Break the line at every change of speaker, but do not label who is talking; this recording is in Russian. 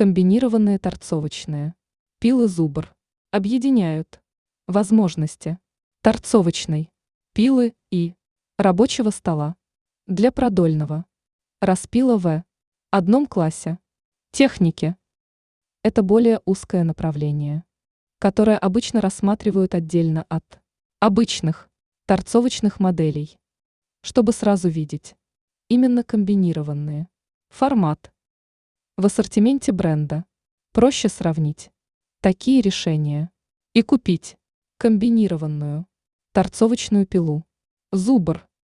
Комбинированные торцовочные пилы Зубр объединяют возможности торцовочной пилы и рабочего стола для продольного распила в одном классе техники. Это более узкое направление, которое обычно рассматривают отдельно от обычных торцовочных моделей, чтобы сразу видеть именно комбинированные формат в ассортименте бренда. Проще сравнить такие решения и купить комбинированную торцовочную пилу Зубр